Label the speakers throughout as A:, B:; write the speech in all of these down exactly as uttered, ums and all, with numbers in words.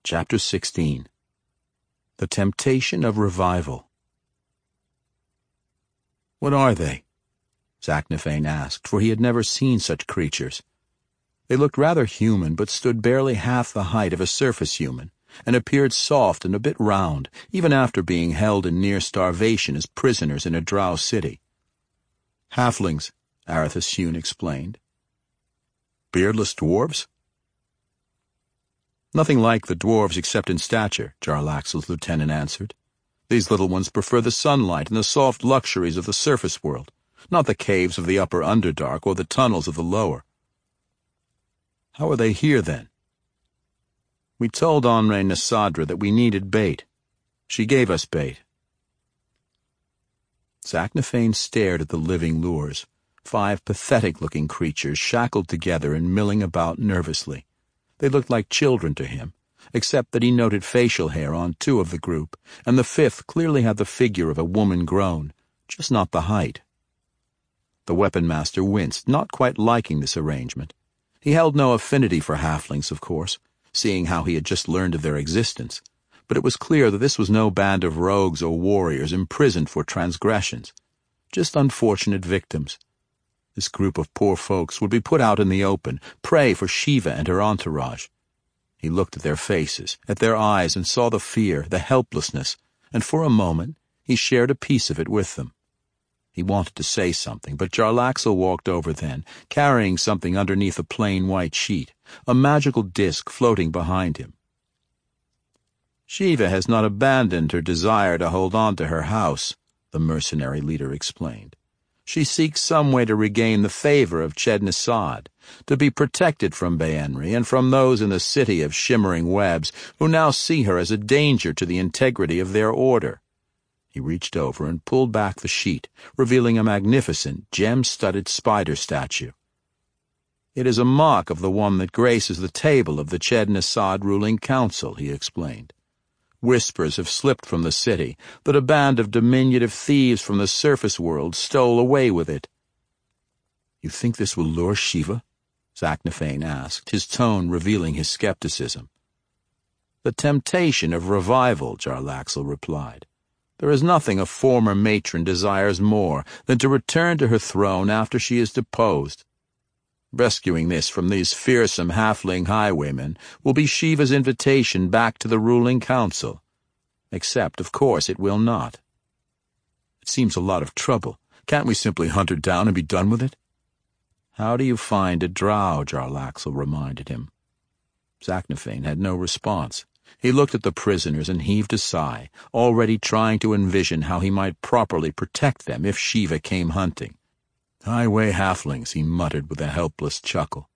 A: Chapter sixteen. The Temptation of Revival. "What are they?" Zaknafein asked, for he had never seen such creatures. They looked rather human, but stood barely half the height of a surface human, and appeared soft and a bit round, even after being held in near starvation as prisoners in a drow city. "Halflings," Arethas Hune explained. "Beardless dwarves?" "Nothing like the dwarves except in stature," Jarlaxle's lieutenant answered. "These little ones prefer the sunlight and the soft luxuries of the surface world, not the caves of the upper Underdark or the tunnels of the lower." "How are they here, then?" "We told Onre Nasadra that we needed bait. She gave us bait." Zaknafein stared at the living lures, five pathetic-looking creatures shackled together and milling about nervously. They looked like children to him, except that he noted facial hair on two of the group, and the fifth clearly had the figure of a woman grown, just not the height. The weapon master winced, not quite liking this arrangement. He held no affinity for halflings, of course, seeing how he had just learned of their existence, but it was clear that this was no band of rogues or warriors imprisoned for transgressions, just unfortunate victims. This group of poor folks would be put out in the open, prey for Shiva and her entourage. He looked at their faces, at their eyes, and saw the fear, the helplessness, and for a moment he shared a piece of it with them. He wanted to say something, but Jarlaxle walked over then, carrying something underneath a plain white sheet, a magical disk floating behind him. "Shiva has not abandoned her desire to hold on to her house," the mercenary leader explained. "She seeks some way to regain the favor of Ched-Nisad, to be protected from Baenri and from those in the city of shimmering webs who now see her as a danger to the integrity of their order." He reached over and pulled back the sheet, revealing a magnificent, gem-studded spider statue. "It is a mock of the one that graces the table of the Ched-Nisad ruling council," he explained. "Whispers have slipped from the city that a band of diminutive thieves from the surface world stole away with it." "You think this will lure Shiva?" Zaknafein asked, his tone revealing his skepticism. "The temptation of revival," Jarlaxle replied. "There is nothing a former matron desires more than to return to her throne after she is deposed. Rescuing this from these fearsome halfling highwaymen will be Shiva's invitation back to the ruling council. Except, of course, it will not." "It seems a lot of trouble. Can't we simply hunt her down and be done with it?" "How do you find a drow?" Jarlaxle reminded him. Zaknafein had no response. He looked at the prisoners and heaved a sigh, already trying to envision how he might properly protect them if Shiva came hunting. "Highway halflings," he muttered with a helpless chuckle.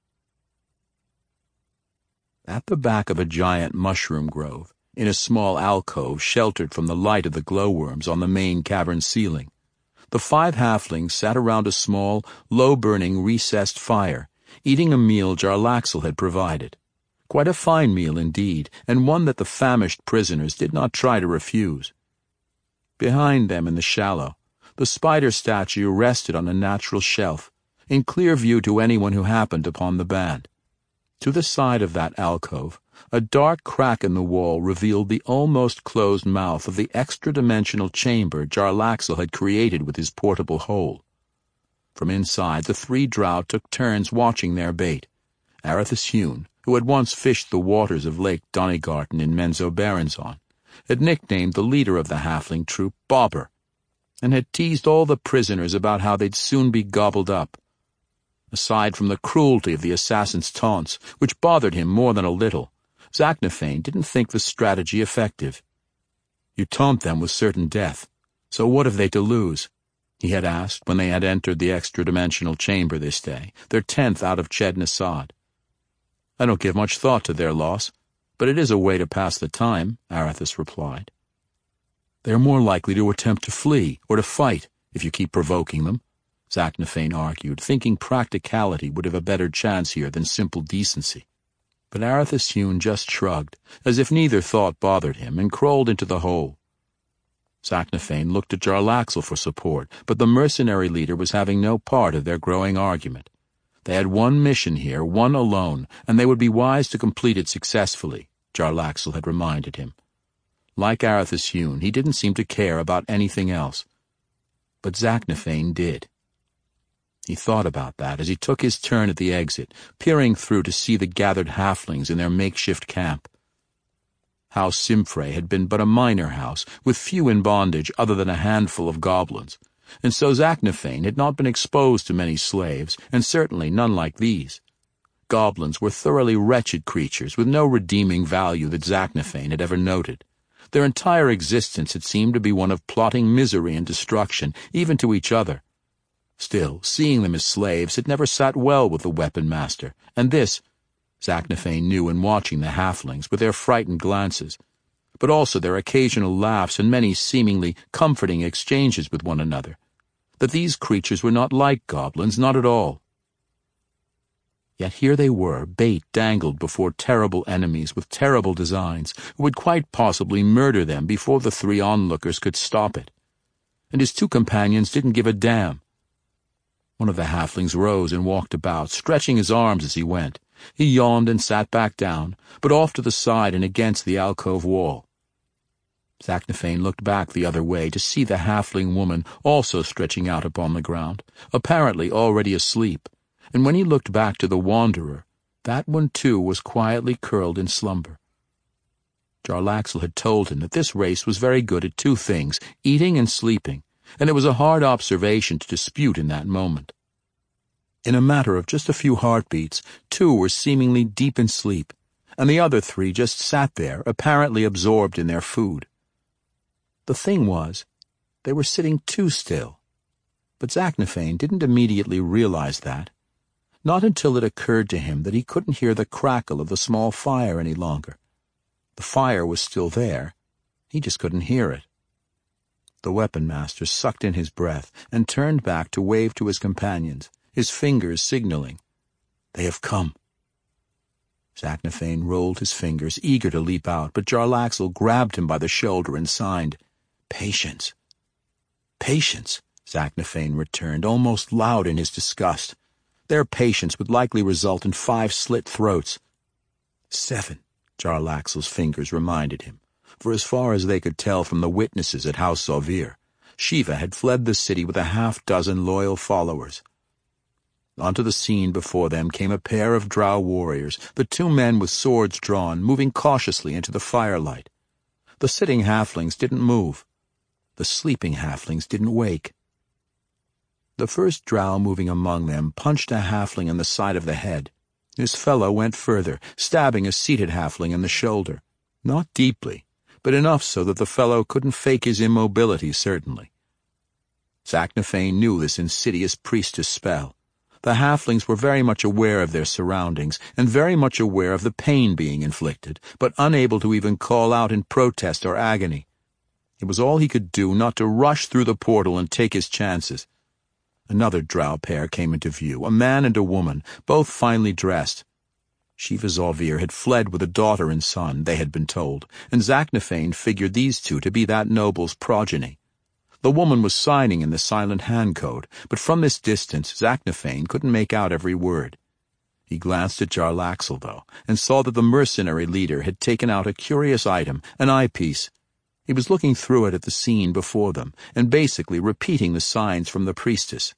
A: At the back of a giant mushroom grove, in a small alcove sheltered from the light of the glowworms on the main cavern ceiling, the five halflings sat around a small, low-burning, recessed fire, eating a meal Jarlaxle had provided. Quite a fine meal indeed, and one that the famished prisoners did not try to refuse. Behind them in the shallow, the spider statue rested on a natural shelf, in clear view to anyone who happened upon the band. To the side of that alcove, a dark crack in the wall revealed the almost closed mouth of the extra-dimensional chamber Jarlaxle had created with his portable hole. From inside, the three drow took turns watching their bait. Arethas Hune, who had once fished the waters of Lake Donigarten in Menzoberranzan, had nicknamed the leader of the halfling troop Bobber, and had teased all the prisoners about how they'd soon be gobbled up. Aside from the cruelty of the assassin's taunts, which bothered him more than a little, Zaknafein didn't think the strategy effective. "You taunt them with certain death, so what have they to lose?" he had asked when they had entered the extra-dimensional chamber this day, their tenth out of Ched-Nisad. "I don't give much thought to their loss, but it is a way to pass the time," Arethas replied. "They are more likely to attempt to flee or to fight if you keep provoking them," Zaknafein argued, thinking practicality would have a better chance here than simple decency. But Arethas Hune just shrugged, as if neither thought bothered him, and crawled into the hole. Zaknafein looked at Jarlaxle for support, but the mercenary leader was having no part of their growing argument. They had one mission here, one alone, and they would be wise to complete it successfully. Jarlaxle had reminded him. Like Arthas Hune, he didn't seem to care about anything else. But Zaknafein did. He thought about that as he took his turn at the exit, peering through to see the gathered halflings in their makeshift camp. House Simfrey had been but a minor house, with few in bondage other than a handful of goblins, and so Zaknafein had not been exposed to many slaves, and certainly none like these. Goblins were thoroughly wretched creatures with no redeeming value that Zaknafein had ever noted. Their entire existence had seemed to be one of plotting misery and destruction, even to each other. Still, seeing them as slaves had never sat well with the weapon master, and this, Zaknafein knew in watching the halflings with their frightened glances, but also their occasional laughs and many seemingly comforting exchanges with one another, that these creatures were not like goblins, not at all. Yet here they were, bait dangled before terrible enemies with terrible designs, who would quite possibly murder them before the three onlookers could stop it. And his two companions didn't give a damn. One of the halflings rose and walked about, stretching his arms as he went. He yawned and sat back down, but off to the side and against the alcove wall. Zaknafein looked back the other way to see the halfling woman also stretching out upon the ground, apparently already asleep, and when he looked back to the wanderer, that one too was quietly curled in slumber. Jarlaxle had told him that this race was very good at two things, eating and sleeping, and it was a hard observation to dispute in that moment. In a matter of just a few heartbeats, two were seemingly deep in sleep, and the other three just sat there, apparently absorbed in their food. The thing was, they were sitting too still, but Zaknafein didn't immediately realize that, not until it occurred to him that he couldn't hear the crackle of the small fire any longer. The fire was still there, he just couldn't hear it. The weapon master sucked in his breath and turned back to wave to his companions, his fingers signaling. "They have come." Zaknafein rolled his fingers, eager to leap out, but Jarlaxle grabbed him by the shoulder and signed, "Patience." "Patience," Zaknafein returned, almost loud in his disgust. Their patience would likely result in five slit throats. Seven, Jarlaxle's fingers reminded him, for as far as they could tell from the witnesses at House Sauvir, Shiva had fled the city with a half-dozen loyal followers. Onto the scene before them came a pair of drow warriors, the two men with swords drawn, moving cautiously into the firelight. The sitting halflings didn't move. The sleeping halflings didn't wake. The first drow moving among them punched a halfling in the side of the head. His fellow went further, stabbing a seated halfling in the shoulder. Not deeply, but enough so that the fellow couldn't fake his immobility, certainly. Zaknafein knew this insidious priestess spell. The halflings were very much aware of their surroundings, and very much aware of the pain being inflicted, but unable to even call out in protest or agony. It was all he could do not to rush through the portal and take his chances. Another drow pair came into view, a man and a woman, both finely dressed. Shiva Sauvir had fled with a daughter and son, they had been told, and Zaknafein figured these two to be that noble's progeny. The woman was signing in the silent hand code, but from this distance Zaknafein couldn't make out every word. He glanced at Jarlaxle, though, and saw that the mercenary leader had taken out a curious item, an eyepiece. He was looking through it at the scene before them, and basically repeating the signs from the priestess.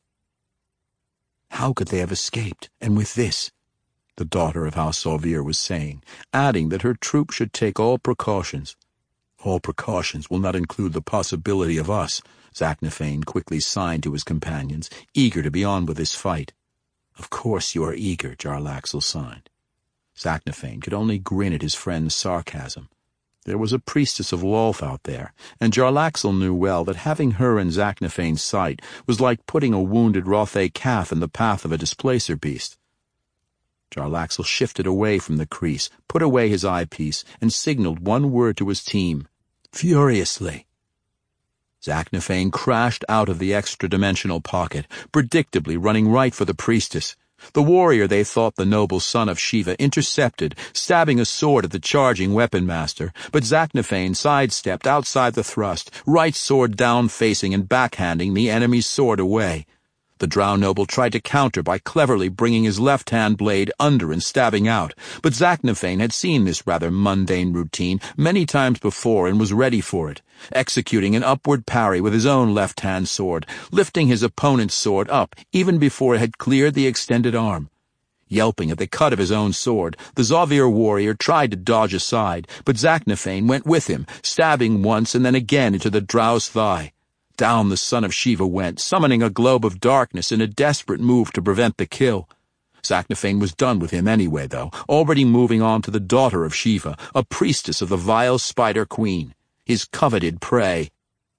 A: "How could they have escaped, and with this?" the daughter of House Sauvir was saying, adding that her troop should take all precautions. "All precautions will not include the possibility of us," Zaknafein quickly signed to his companions, eager to be on with this fight. "Of course you are eager," Jarlaxle signed. Zaknafein could only grin at his friend's sarcasm. There was a priestess of Lolth out there, and Jarlaxle knew well that having her in Zaknafein's sight was like putting a wounded Rothay calf in the path of a displacer beast. Jarlaxle shifted away from the crease, put away his eyepiece, and signaled one word to his team. "Furiously." Zaknafein crashed out of the extra-dimensional pocket, predictably running right for the priestess. The warrior they thought the noble son of Shiva intercepted, stabbing a sword at the charging weapon master, but Zaknafein sidestepped outside the thrust, right sword down facing and backhanding the enemy's sword away. The drow noble tried to counter by cleverly bringing his left-hand blade under and stabbing out, but Zaknafein had seen this rather mundane routine many times before and was ready for it, executing an upward parry with his own left-hand sword, lifting his opponent's sword up even before it had cleared the extended arm. Yelping at the cut of his own sword, the Zovir warrior tried to dodge aside, but Zaknafein went with him, stabbing once and then again into the drow's thigh. Down the son of Shiva went, summoning a globe of darkness in a desperate move to prevent the kill. Zaknafein was done with him anyway, though, already moving on to the daughter of Shiva, a priestess of the vile Spider Queen, his coveted prey.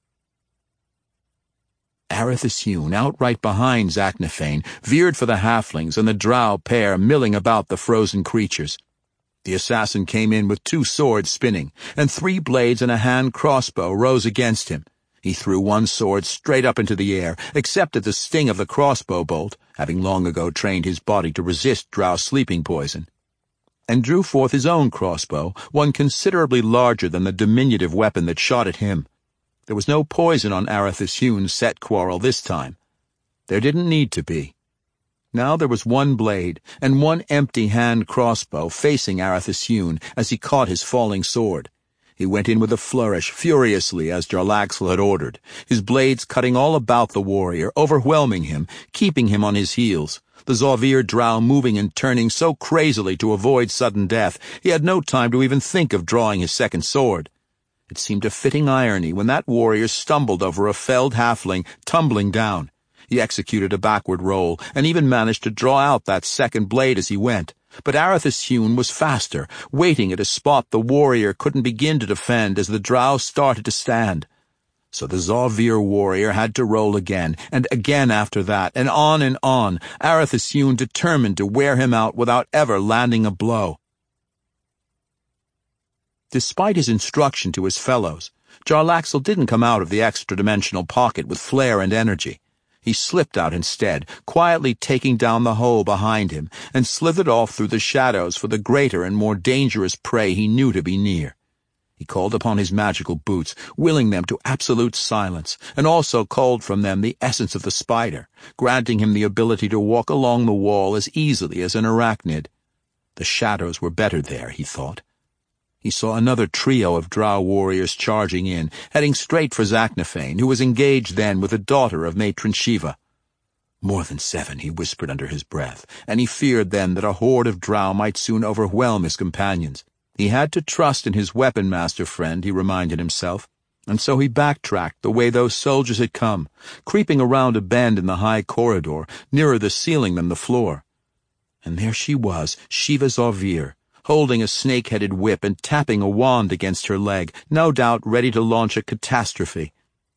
A: Arathis-Yun, outright behind Zaknafein, veered for the halflings and the drow pair milling about the frozen creatures. The assassin came in with two swords spinning, and three blades and a hand crossbow rose against him. He threw one sword straight up into the air, accepted the sting of the crossbow bolt, having long ago trained his body to resist drow sleeping poison, and drew forth his own crossbow, one considerably larger than the diminutive weapon that shot at him. There was no poison on Arathis-Yun's set quarrel this time. There didn't need to be. Now there was one blade, and one empty hand crossbow facing Arathis-Yun as he caught his falling sword. He went in with a flourish, furiously as Jarlaxle had ordered, his blades cutting all about the warrior, overwhelming him, keeping him on his heels. The Zovir drow moving and turning so crazily to avoid sudden death, he had no time to even think of drawing his second sword. It seemed a fitting irony when that warrior stumbled over a felled halfling, tumbling down. He executed a backward roll, and even managed to draw out that second blade as he went. But Arathis-Yun was faster, waiting at a spot the warrior couldn't begin to defend as the drow started to stand. So the Zovir warrior had to roll again, and again after that, and on and on, Arathis-Yun determined to wear him out without ever landing a blow. Despite his instruction to his fellows, Jarlaxle didn't come out of the extra-dimensional pocket with flair and energy. He slipped out instead, quietly taking down the hole behind him, and slithered off through the shadows for the greater and more dangerous prey he knew to be near. He called upon his magical boots, willing them to absolute silence, and also called from them the essence of the spider, granting him the ability to walk along the wall as easily as an arachnid. The shadows were better there, he thought. He saw another trio of drow warriors charging in, heading straight for Zaknafein, who was engaged then with the daughter of Matron Shiva. More than seven, he whispered under his breath, and he feared then that a horde of drow might soon overwhelm his companions. He had to trust in his weapon master friend, he reminded himself, and so he backtracked the way those soldiers had come, creeping around a bend in the high corridor, nearer the ceiling than the floor. And there she was, Shiva Zovir, holding a snake-headed whip and tapping a wand against her leg, no doubt ready to launch a catastrophe.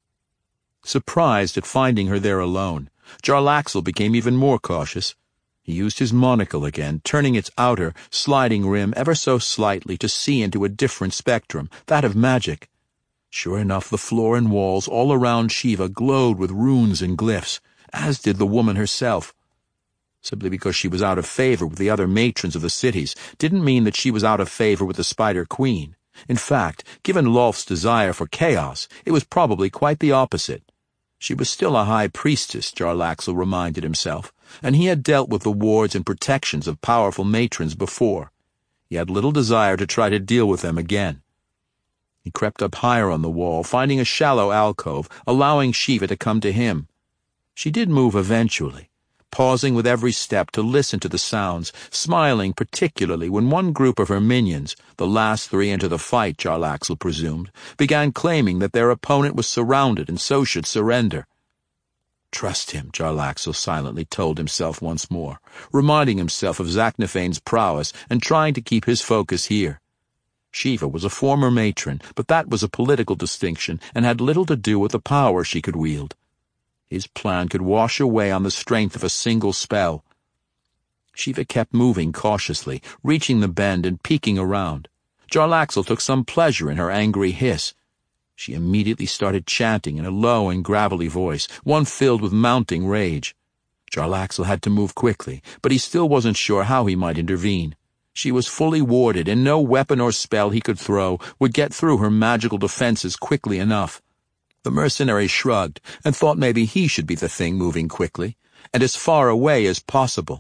A: Surprised at finding her there alone, Jarlaxle became even more cautious. He used his monocle again, turning its outer, sliding rim ever so slightly to see into a different spectrum, that of magic. Sure enough, the floor and walls all around Shiva glowed with runes and glyphs, as did the woman herself. Simply because she was out of favor with the other matrons of the cities didn't mean that she was out of favor with the Spider Queen. In fact, given Lolth's desire for chaos, it was probably quite the opposite. She was still a high priestess, Jarlaxle reminded himself, and he had dealt with the wards and protections of powerful matrons before. He had little desire to try to deal with them again. He crept up higher on the wall, finding a shallow alcove, allowing Shiva to come to him. She did move eventually, pausing with every step to listen to the sounds, smiling particularly when one group of her minions, the last three into the fight, Jarlaxle presumed, began claiming that their opponent was surrounded and so should surrender. Trust him, Jarlaxle silently told himself once more, reminding himself of Zaknafein's prowess and trying to keep his focus here. Shiva was a former matron, but that was a political distinction and had little to do with the power she could wield. His plan could wash away on the strength of a single spell. Shiva kept moving cautiously, reaching the bend and peeking around. Jarlaxle took some pleasure in her angry hiss. She immediately started chanting in a low and gravelly voice, one filled with mounting rage. Jarlaxle had to move quickly, but he still wasn't sure how he might intervene. She was fully warded, and no weapon or spell he could throw would get through her magical defenses quickly enough. The mercenary shrugged and thought maybe he should be the thing moving quickly, and as far away as possible.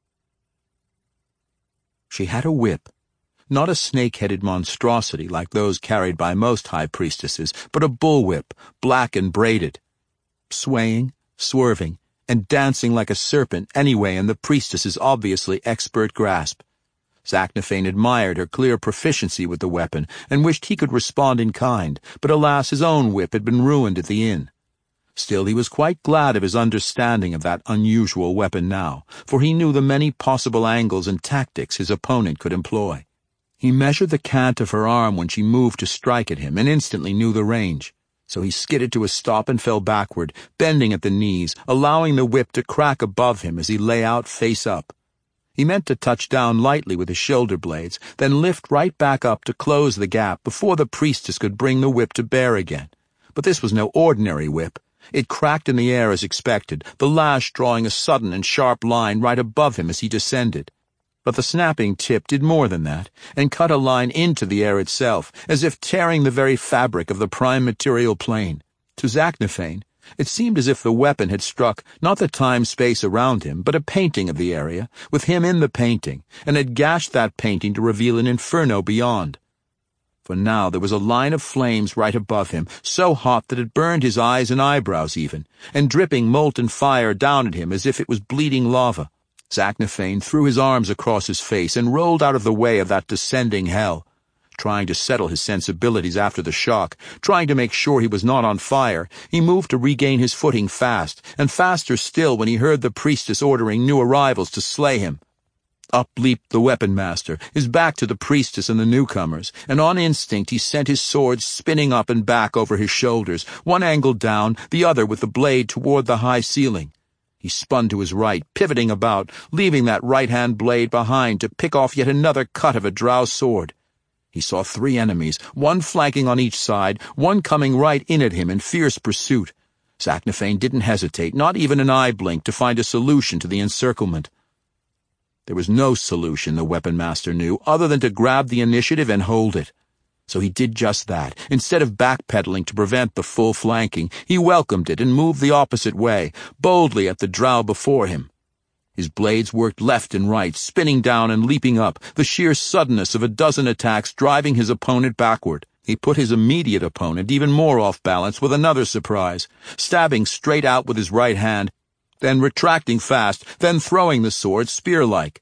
A: She had a whip, not a snake-headed monstrosity like those carried by most high priestesses, but a bullwhip, black and braided, swaying, swerving, and dancing like a serpent anyway in the priestess's obviously expert grasp. Zaknafein admired her clear proficiency with the weapon and wished he could respond in kind, but alas, his own whip had been ruined at the inn. Still, he was quite glad of his understanding of that unusual weapon now, for he knew the many possible angles and tactics his opponent could employ. He measured the cant of her arm when she moved to strike at him and instantly knew the range. So he skidded to a stop and fell backward, bending at the knees, allowing the whip to crack above him as he lay out face up. He meant to touch down lightly with his shoulder blades, then lift right back up to close the gap before the priestess could bring the whip to bear again. But this was no ordinary whip. It cracked in the air as expected, the lash drawing a sudden and sharp line right above him as he descended. But the snapping tip did more than that, and cut a line into the air itself, as if tearing the very fabric of the prime material plane. To Zaknafein, it seemed as if the weapon had struck not the time-space around him, but a painting of the area, with him in the painting, and had gashed that painting to reveal an inferno beyond. For now there was a line of flames right above him, so hot that it burned his eyes and eyebrows even, and dripping molten fire down at him as if it was bleeding lava. Zaknafein threw his arms across his face and rolled out of the way of that descending hell. Trying to settle his sensibilities after the shock, trying to make sure he was not on fire, he moved to regain his footing fast, and faster still when he heard the priestess ordering new arrivals to slay him. Up leaped the weapon master, his back to the priestess and the newcomers, and on instinct he sent his sword spinning up and back over his shoulders, one angle down, the other with the blade toward the high ceiling. He spun to his right, pivoting about, leaving that right-hand blade behind to pick off yet another cut of a drow sword. He saw three enemies, one flanking on each side, one coming right in at him in fierce pursuit. Zaknafein didn't hesitate, not even an eye blink, to find a solution to the encirclement. There was no solution, the weapon master knew, other than to grab the initiative and hold it. So he did just that. Instead of backpedaling to prevent the full flanking, he welcomed it and moved the opposite way, boldly at the drow before him. His blades worked left and right, spinning down and leaping up, the sheer suddenness of a dozen attacks driving his opponent backward. He put his immediate opponent even more off balance with another surprise, stabbing straight out with his right hand, then retracting fast, then throwing the sword spear-like.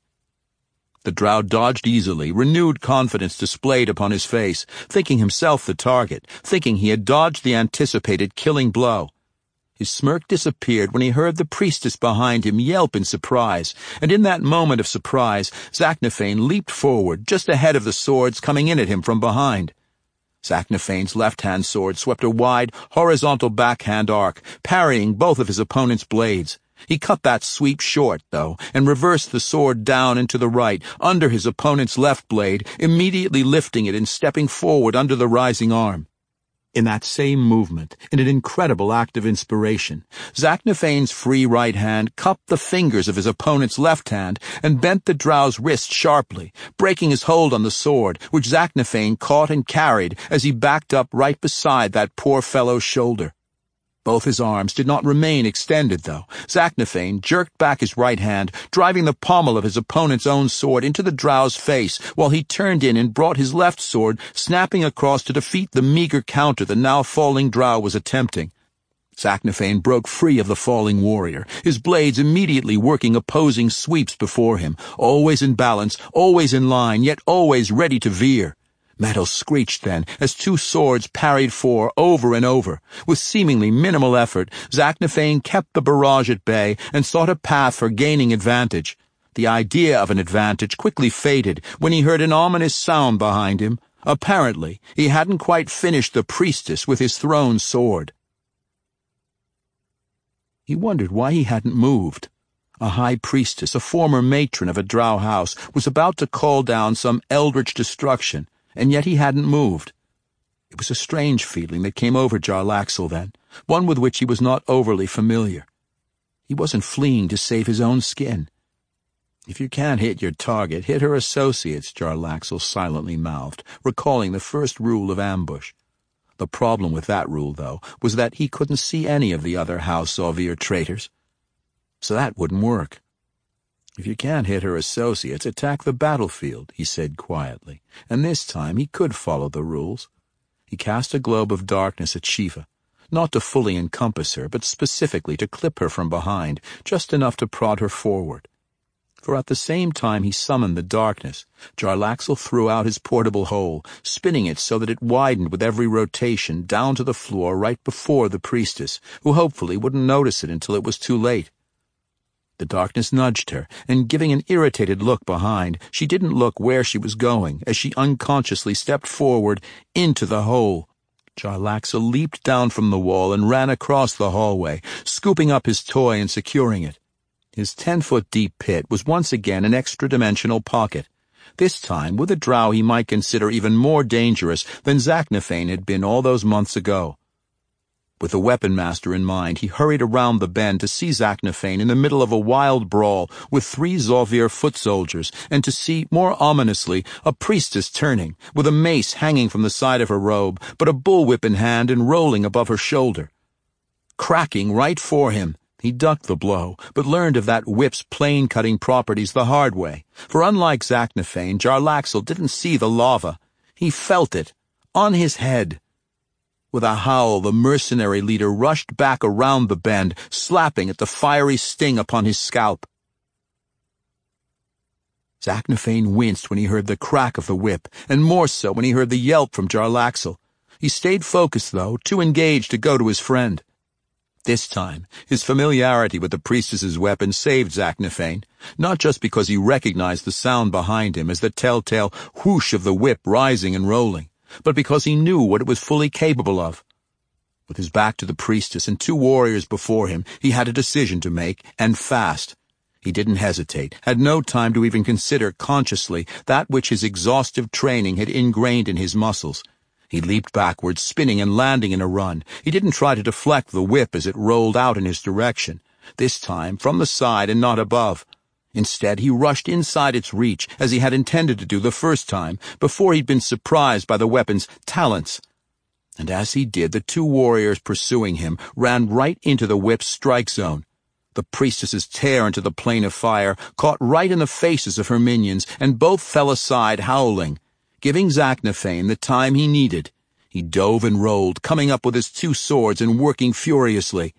A: The drow dodged easily, renewed confidence displayed upon his face, thinking himself the target, thinking he had dodged the anticipated killing blow. His smirk disappeared when he heard the priestess behind him yelp in surprise, and in that moment of surprise, Zaknafein leaped forward, just ahead of the swords coming in at him from behind. Zaknafein's left-hand sword swept a wide, horizontal backhand arc, parrying both of his opponent's blades. He cut that sweep short, though, and reversed the sword down and to the right, under his opponent's left blade, immediately lifting it and stepping forward under the rising arm. In that same movement, in an incredible act of inspiration, Zaknafein's free right hand cupped the fingers of his opponent's left hand and bent the drow's wrist sharply, breaking his hold on the sword, which Zaknafein caught and carried as he backed up right beside that poor fellow's shoulder. Both his arms did not remain extended, though. Zaknafein jerked back his right hand, driving the pommel of his opponent's own sword into the drow's face, while he turned in and brought his left sword, snapping across to defeat the meager counter the now falling drow was attempting. Zaknafein broke free of the falling warrior, his blades immediately working opposing sweeps before him, always in balance, always in line, yet always ready to veer. Metal screeched then, as two swords parried for over and over. With seemingly minimal effort, Zaknafein kept the barrage at bay and sought a path for gaining advantage. The idea of an advantage quickly faded when he heard an ominous sound behind him. Apparently, he hadn't quite finished the priestess with his thrown sword. He wondered why he hadn't moved. A high priestess, a former matron of a drow house, was about to call down some eldritch destruction, and yet he hadn't moved. It was a strange feeling that came over Jarlaxle then, one with which he was not overly familiar. He wasn't fleeing to save his own skin. If you can't hit your target, hit her associates, Jarlaxle silently mouthed, recalling the first rule of ambush. The problem with that rule, though, was that he couldn't see any of the other House Sauvir traitors. So that wouldn't work. If you can't hit her associates, attack the battlefield, he said quietly, and this time he could follow the rules. He cast a globe of darkness at Shiva, not to fully encompass her, but specifically to clip her from behind, just enough to prod her forward. For at the same time he summoned the darkness, Jarlaxle threw out his portable hole, spinning it so that it widened with every rotation down to the floor right before the priestess, who hopefully wouldn't notice it until it was too late. The darkness nudged her, and giving an irritated look behind, she didn't look where she was going as she unconsciously stepped forward into the hole. Jarlaxle leaped down from the wall and ran across the hallway, scooping up his toy and securing it. His ten-foot-deep pit was once again an extra-dimensional pocket, this time with a drow he might consider even more dangerous than Zaknafein had been all those months ago. With the weapon master in mind, he hurried around the bend to see Zaknafein in the middle of a wild brawl with three Zolvir foot soldiers, and to see, more ominously, a priestess turning, with a mace hanging from the side of her robe, but a bullwhip in hand and rolling above her shoulder. Cracking right for him, he ducked the blow, but learned of that whip's plane-cutting properties the hard way, for unlike Zaknafein, Jarlaxle didn't see the lava. He felt it, on his head. With a howl, the mercenary leader rushed back around the bend, slapping at the fiery sting upon his scalp. Zaknafein winced when he heard the crack of the whip, and more so when he heard the yelp from Jarlaxle. He stayed focused, though, too engaged to go to his friend. This time, his familiarity with the priestess's weapon saved Zaknafein, not just because he recognized the sound behind him as the telltale whoosh of the whip rising and rolling, but because he knew what it was fully capable of. With his back to the priestess and two warriors before him, he had a decision to make, and fast. He didn't hesitate, had no time to even consider consciously that which his exhaustive training had ingrained in his muscles. He leaped backwards, spinning and landing in a run. He didn't try to deflect the whip as it rolled out in his direction, this time from the side and not above. Instead, he rushed inside its reach, as he had intended to do the first time, before he'd been surprised by the weapon's talents. And as he did, the two warriors pursuing him ran right into the whip's strike zone. The priestess's tear into the plane of fire caught right in the faces of her minions, and both fell aside howling, giving Zaknafein the time he needed. He dove and rolled, coming up with his two swords and working furiously,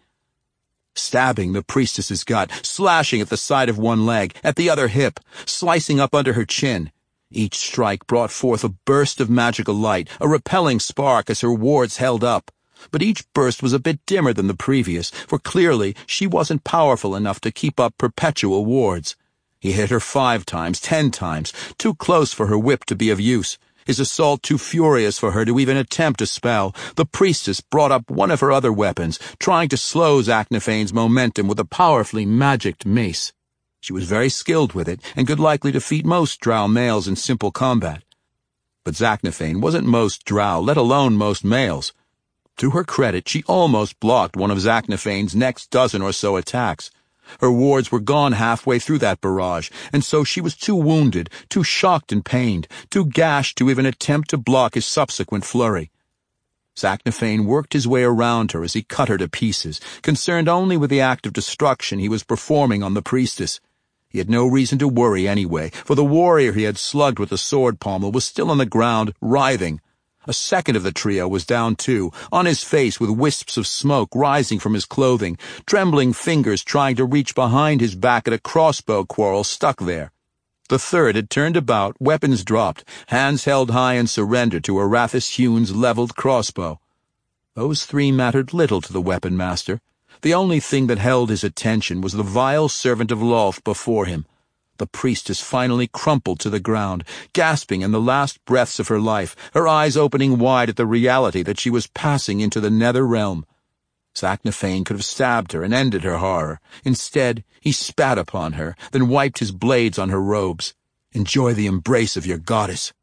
A: stabbing the priestess's gut, slashing at the side of one leg, at the other hip, slicing up under her chin. Each strike brought forth a burst of magical light, a repelling spark as her wards held up. But each burst was a bit dimmer than the previous, for clearly she wasn't powerful enough to keep up perpetual wards. He hit her five times, ten times, too close for her whip to be of use. His assault too furious for her to even attempt a spell. The priestess brought up one of her other weapons, trying to slow Zaknafein's momentum with a powerfully magicked mace. She was very skilled with it, and could likely defeat most drow males in simple combat. But Zaknafein wasn't most drow, let alone most males. To her credit, she almost blocked one of Zaknafein's next dozen or so attacks. Her wards were gone halfway through that barrage, and so she was too wounded, too shocked and pained, too gashed to even attempt to block his subsequent flurry. Zaknafein worked his way around her as he cut her to pieces, concerned only with the act of destruction he was performing on the priestess. He had no reason to worry anyway, for the warrior he had slugged with the sword pommel was still on the ground, writhing. A second of the trio was down too, on his face with wisps of smoke rising from his clothing, trembling fingers trying to reach behind his back at a crossbow quarrel stuck there. The third had turned about, weapons dropped, hands held high in surrender to Arathis Hune's leveled crossbow. Those three mattered little to the weapon master. The only thing that held his attention was the vile servant of Lolth before him. The priestess finally crumpled to the ground, gasping in the last breaths of her life, her eyes opening wide at the reality that she was passing into the nether realm. Zaknafein could have stabbed her and ended her horror. Instead, he spat upon her, then wiped his blades on her robes. "Enjoy the embrace of your goddess."